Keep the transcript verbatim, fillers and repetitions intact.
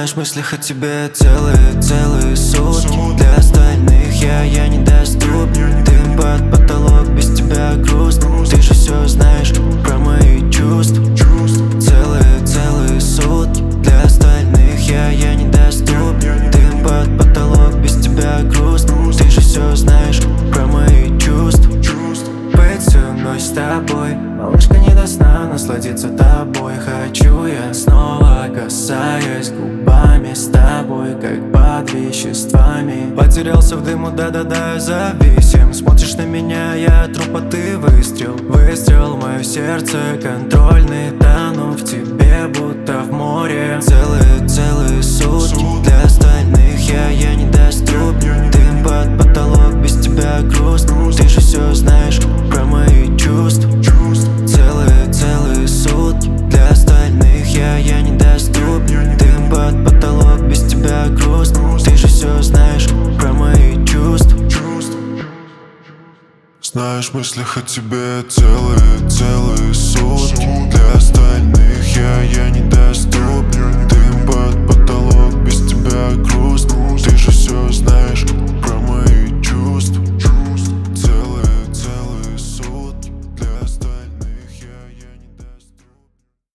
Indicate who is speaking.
Speaker 1: Знаешь, в мыслях о тебе целые, целые сутки. Для остальных я, я недоступен. Дым под потолок, без тебя грустно. Ты же все знаешь про мои чувства. Целые, целые сутки. Для остальных я, я недоступен. Дым под потолок, без тебя грустно. Ты же все знаешь про мои чувства. Быть всю ночь с тобой, малышка, не до сна, насладиться тобой. Хочу я снова, касаясь губами с тобой, как под веществами. Потерялся в дыму, да-да-да, я зависим. Смотришь на меня, я труп, а ты выстрел. Выстрел в мое сердце, контрольный, тону в тебе, будто в море. Целые, целые сутки. Для остальных я, я недоступен. Дым под потолок, без тебя грустно. Ты же все знаешь про мои чувства. Целые, целые сутки. Для остальных я, я недоступен. Дым под потолок, без тебя грустно. Ты же все знаешь про мои чувства.
Speaker 2: Знаешь, в мыслях о тебе целые, целые сутки. Для остальных я, я недоступен.